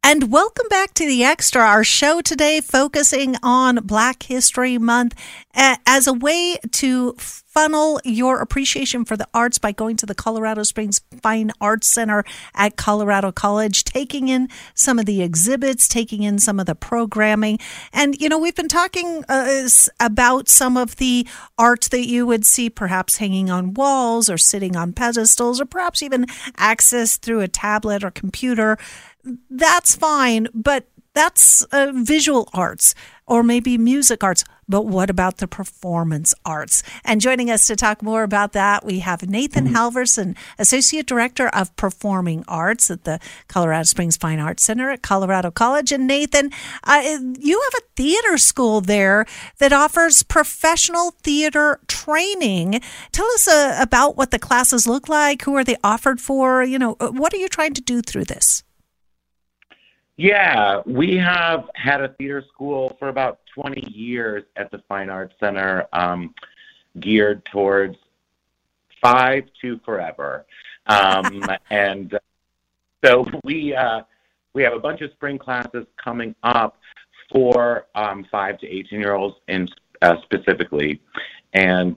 And welcome back to The Extra, our show today focusing on Black History Month as a way to funnel your appreciation for the arts by going to the Colorado Springs Fine Arts Center at Colorado College, taking in some of the exhibits, taking in some of the programming. And, you know, we've been talking about some of the art that you would see perhaps hanging on walls or sitting on pedestals or perhaps even accessed through a tablet or computer. That's fine, but that's visual arts or maybe music arts. But what about the performance arts? And joining us to talk more about that, we have Nathan Halverson, Associate Director of Performing Arts at the Colorado Springs Fine Arts Center at Colorado College. And Nathan, you have a theater school there that offers professional theater training. Tell us about what the classes look like. Who are they offered for? You know, what are you trying to do through this? Yeah, we have had a theater school for about 20 years at the Fine Arts Center, geared towards 5 to forever. And so we have a bunch of spring classes coming up for 5 to 18-year-olds specifically. And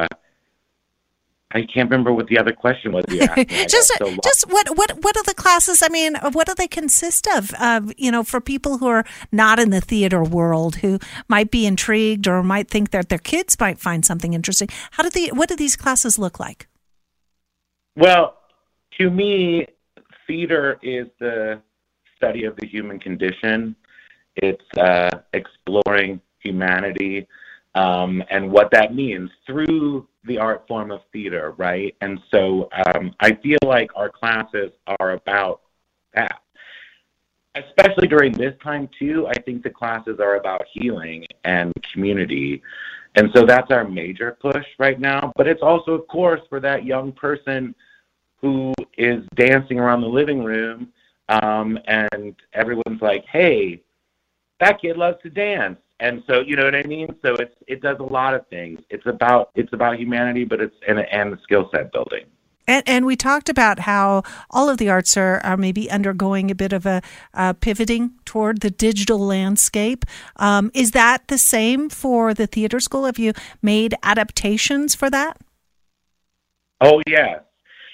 I can't remember what the other question was you asked me. just what are the classes? I mean, what do they consist of? You know, for people who are not in the theater world, who might be intrigued or might think that their kids might find something interesting. What do these classes look like? Well, to me, theater is the study of the human condition. It's exploring humanity and what that means through the art form of theater, right? And so I feel like our classes are about that. Especially during this time, too, I think the classes are about healing and community. And so that's our major push right now. But it's also, of course, for that young person who is dancing around the living room and everyone's like, hey, that kid loves to dance. And so, you know what I mean? So it does a lot of things. It's about humanity, but it's and the skill set building. And we talked about how all of the arts are maybe undergoing a bit of a pivoting toward the digital landscape. Is that the same for the theater school? Have you made adaptations for that? Oh, yes.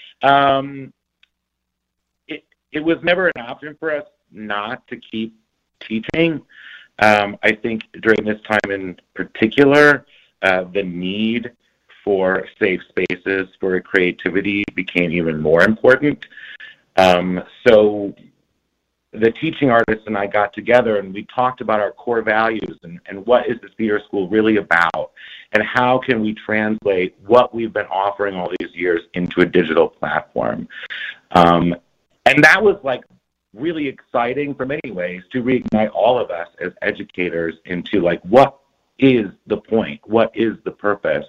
It was never an option for us not to keep teaching. I think during this time in particular, the need for safe spaces for creativity became even more important. So the teaching artists and I got together and we talked about our core values and what is the theater school really about and how can we translate what we've been offering all these years into a digital platform. And that was like really exciting for many ways to reignite all of us as educators into like what is the point, what is the purpose,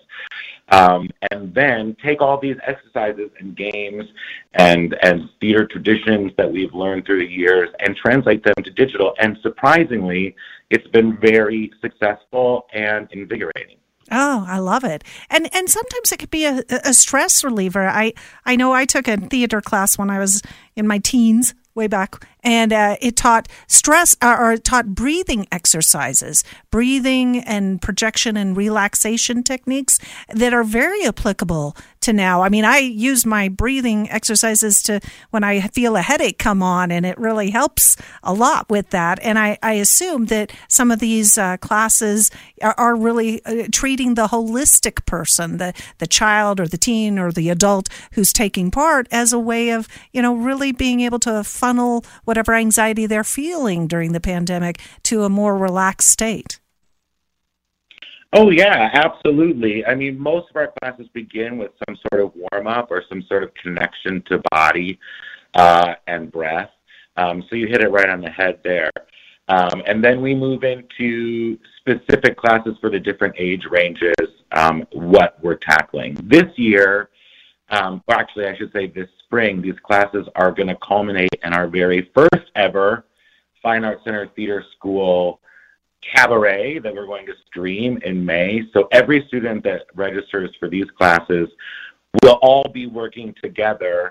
and then take all these exercises and games and theater traditions that we've learned through the years and translate them to digital. And surprisingly, it's been very successful and invigorating. Oh, I love it. And sometimes it could be a stress reliever. I know I took a theater class when I was in my teens, way back, and it taught it taught breathing exercises, breathing and projection and relaxation techniques that are very applicable to now. I mean, I use my breathing exercises to when I feel a headache come on, and it really helps a lot with that. And I assume that some of these classes are really treating the holistic person, the child or the teen or the adult who's taking part, as a way of, you know, really being able to funnel whatever anxiety they're feeling during the pandemic to a more relaxed state. Oh, yeah, absolutely. I mean, most of our classes begin with some sort of warm-up or some sort of connection to body and breath. So you hit it right on the head there. And then we move into specific classes for the different age ranges, what we're tackling. This year, or actually I should say this spring, these classes are going to culminate in our very first ever Fine Arts Center Theater School cabaret that we're going to stream in May. So every student that registers for these classes will all be working together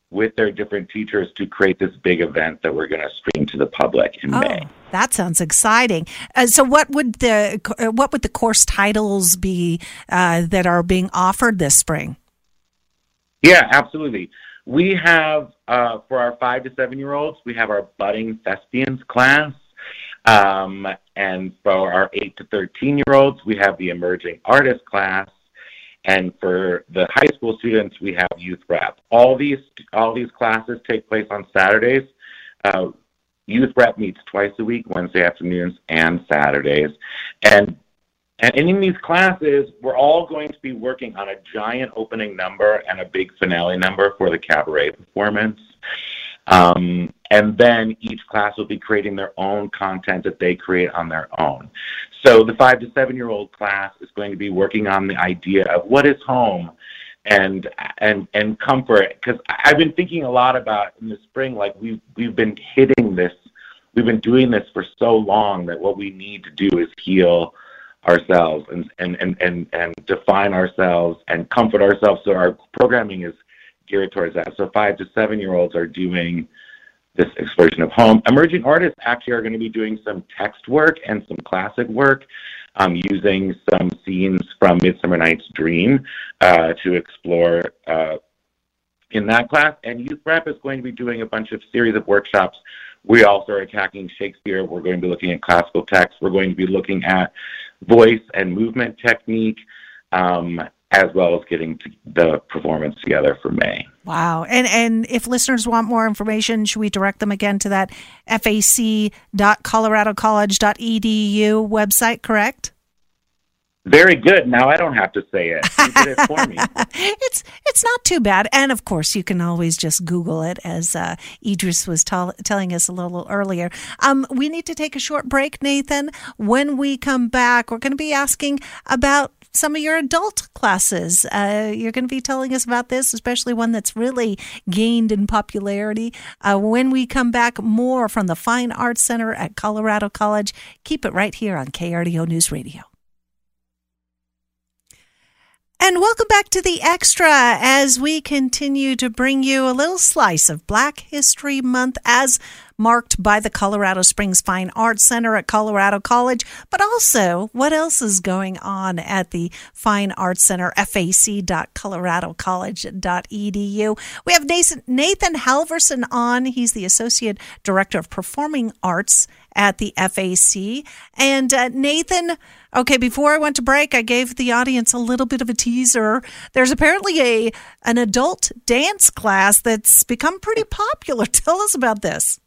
with their different teachers to create this big event that we're going to stream to the public in May. That sounds exciting. So what would the course titles be that are being offered this spring? Yeah, absolutely. We have, for our 5 to 7-year-olds, we have our Budding Thespians class. And for our 8 to 13-year-olds, we have the Emerging Artist class. And for the high school students, we have Youth Rep. All these classes take place on Saturdays. Youth Rep meets twice a week, Wednesday afternoons and Saturdays. And in these classes, we're all going to be working on a giant opening number and a big finale number for the cabaret performance. And then each class will be creating their own content that they create on their own. So the 5 to 7-year-old class is going to be working on the idea of what is home and comfort. Because I've been thinking a lot about in the spring, like we've been hitting this, we've been doing this for so long that what we need to do is heal ourselves and define ourselves and comfort ourselves. So our programming is geared towards that. So 5 to 7-year-olds are doing this exploration of home. Emerging artists actually are going to be doing some text work and some classic work, using some scenes from Midsummer Night's Dream to explore in that class. And Youth Rep is going to be doing a bunch of series of workshops. We also are attacking Shakespeare. We're going to be looking at classical text. We're going to be looking at voice and movement technique, as well as getting the performance together for May. Wow. And if listeners want more information, should we direct them again to that fac.coloradocollege.edu website, correct? Very good. Now I don't have to say it. You did it for me. It's not too bad. And of course, you can always just Google it, as Idris was telling us a little earlier. We need to take a short break, Nathan. When we come back, we're going to be asking about some of your adult classes. You're going to be telling us about this, especially one that's really gained in popularity. When we come back, more from the Fine Arts Center at Colorado College. Keep it right here on KRDO News Radio. And welcome back to The Extra as we continue to bring you a little slice of Black History Month as marked by the Colorado Springs Fine Arts Center at Colorado College, but also what else is going on at the Fine Arts Center, fac.coloradocollege.edu. We have Nathan Halverson on. He's the Associate Director of Performing Arts at the FAC. And Nathan, okay, before I went to break, I gave the audience a little bit of a teaser. There's apparently an adult dance class that's become pretty popular. Tell us about this.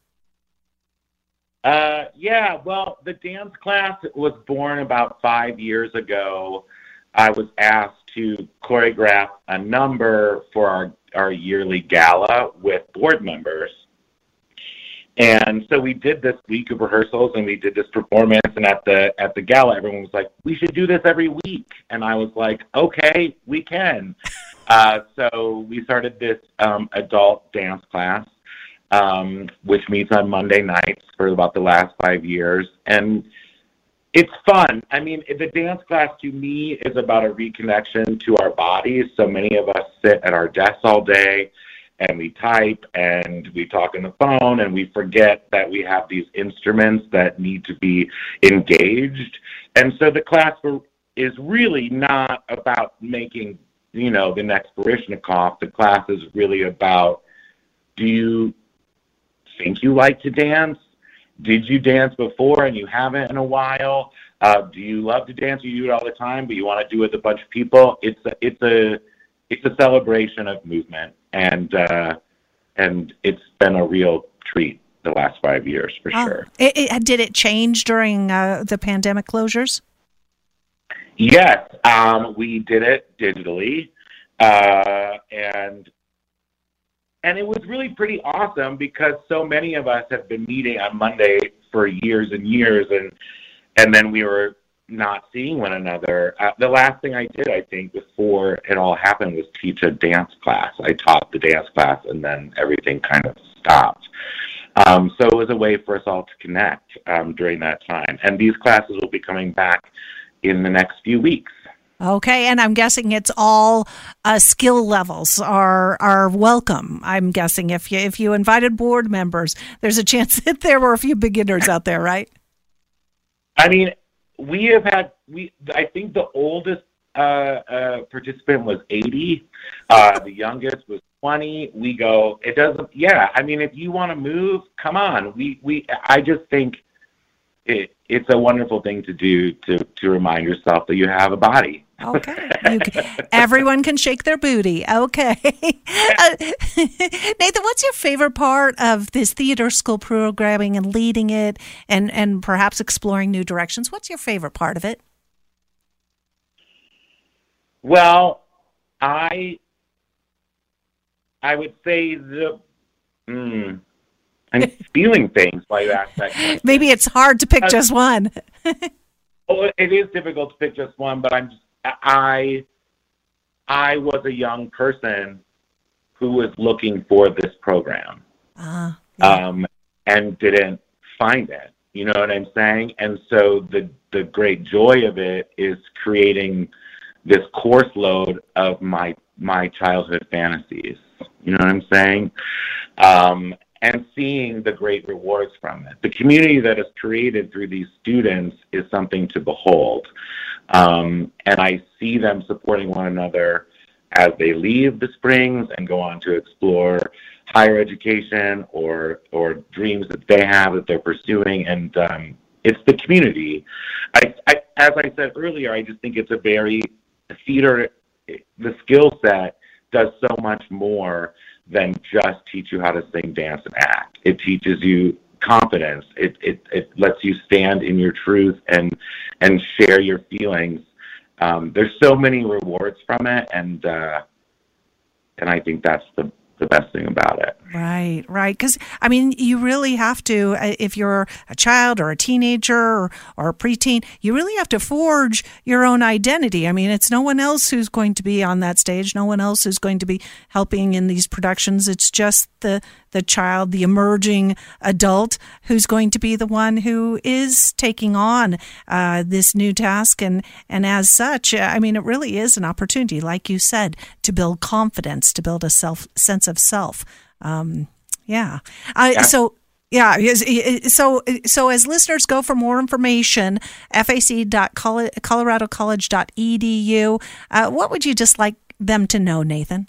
Yeah, well, the dance class was born about 5 years ago. I was asked to choreograph a number for our yearly gala with board members. And so we did this week of rehearsals and we did this performance, and at the gala everyone was like, we should do this every week. And I was like, okay, we can. So we started this adult dance class, which meets on Monday nights for about the last 5 years. And it's fun. I mean, the dance class to me is about a reconnection to our bodies. So many of us sit at our desks all day and we type and we talk on the phone and we forget that we have these instruments that need to be engaged. And so the class is really not about making, the next Baryshnikov. The class is really about, do you think you like to dance? Did you dance before and you haven't in a while? Do you love to dance? You do it all the time, but you want to do it with a bunch of people? It's a celebration of movement, and it's been a real treat the last 5 years for sure. Did it change during the pandemic closures? Yes, we did it digitally, and it was really pretty awesome because so many of us have been meeting on Monday for years and years, and then we were not seeing one another. The last thing I did, I think, before it all happened was teach a dance class. I taught the dance class, and then everything kind of stopped. So it was a way for us all to connect during that time. And these classes will be coming back in the next few weeks. Okay, and I'm guessing it's all skill levels are welcome. I'm guessing if you invited board members, there's a chance that there were a few beginners out there, right? I mean, I think the oldest participant was 80. The youngest was 20. We go, it doesn't, yeah. I mean, if you want to move, come on. I just think it's a wonderful thing to do to remind yourself that you have a body. Okay. Everyone can shake their booty. Okay. Nathan, what's your favorite part of this theater school programming and leading it and perhaps exploring new directions? What's your favorite part of it? Well, I would say I'm feeling things while you ask that question. Maybe it's hard to pick just one. Oh, it is difficult to pick just one, but I was a young person who was looking for this program and didn't find it. You know what I'm saying? And so the great joy of it is creating this course load of my childhood fantasies. You know what I'm saying? And seeing the great rewards from it. The community that is created through these students is something to behold. And I see them supporting one another as they leave the Springs and go on to explore higher education or dreams that they have that they're pursuing. And it's the community. As I said earlier, I just think it's a very theater, the skill set does so much more than just teach you how to sing, dance, and act. It teaches you confidence. It lets you stand in your truth and share your feelings. There's so many rewards from it, and I think that's the best thing about it. Right. Because, I mean, you really have to, if you're a child or a teenager or a preteen, you really have to forge your own identity. I mean, it's no one else who's going to be on that stage, no one else who's going to be helping in these productions. It's just the child, the emerging adult who's going to be the one who is taking on this new task. And as such, I mean, it really is an opportunity, like you said, to build confidence, to build a sense of self. So as listeners go for more information, fac.coloradocollege.edu, what would you just like them to know, Nathan?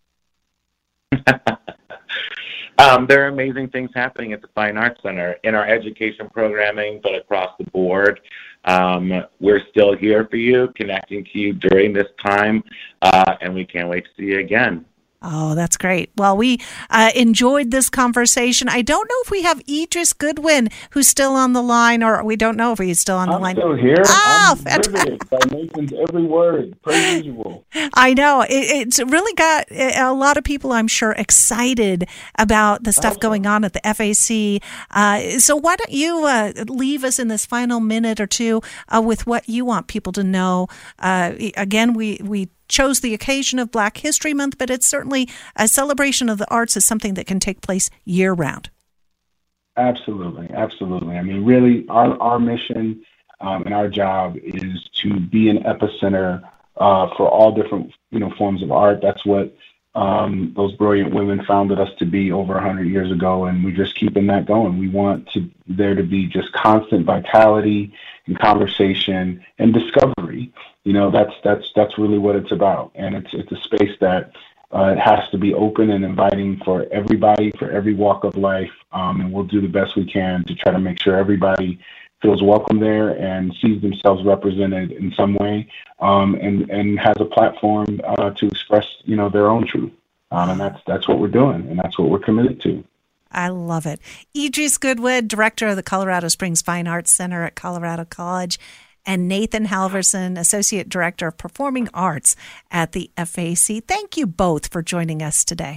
There are amazing things happening at the Fine Arts Center in our education programming, but across the board. We're still here for you, connecting to you during this time, and we can't wait to see you again. Oh, that's great. Well, we enjoyed this conversation. I don't know if we have Idris Goodwin, who's still on the line, or we don't know if he's still on the line. I'm still here. Oh, I'm riveted by Nathan's every word, per usual. I know. It's really got a lot of people, I'm sure, excited about the stuff going on at the FAC. So why don't you leave us in this final minute or two with what you want people to know? Again, we chose the occasion of Black History Month, but it's certainly a celebration of the arts is something that can take place year-round. Absolutely. I mean, really, our mission and our job is to be an epicenter for all different, forms of art. That's what those brilliant women founded us to be over 100 years ago, and we're just keeping that going. We want there to be just constant vitality and conversation and discovery. That's really what it's about, and it's a space that it has to be open and inviting for everybody, for every walk of life, and we'll do the best we can to try to make sure everybody feels welcome there and sees themselves represented in some way, and has a platform to express, their own truth. And that's what we're doing, and that's what we're committed to. I love it. Idris Goodwin, director of the Colorado Springs Fine Arts Center at Colorado College, and Nathan Halverson, Associate Director of Performing Arts at the FAC. Thank you both for joining us today.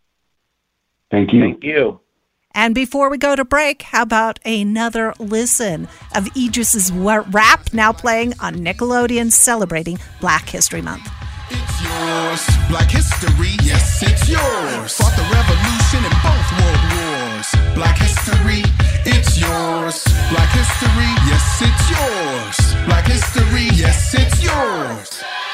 Thank you. Thank you. And before we go to break, how about another listen of Idris's rap now playing on Nickelodeon celebrating Black History Month. It's yours. Black history, yes, it's yours. Fought the revolution in both world wars. Black history, it's yours. Black history, yes, it's yours. Black history, yes, it's yours.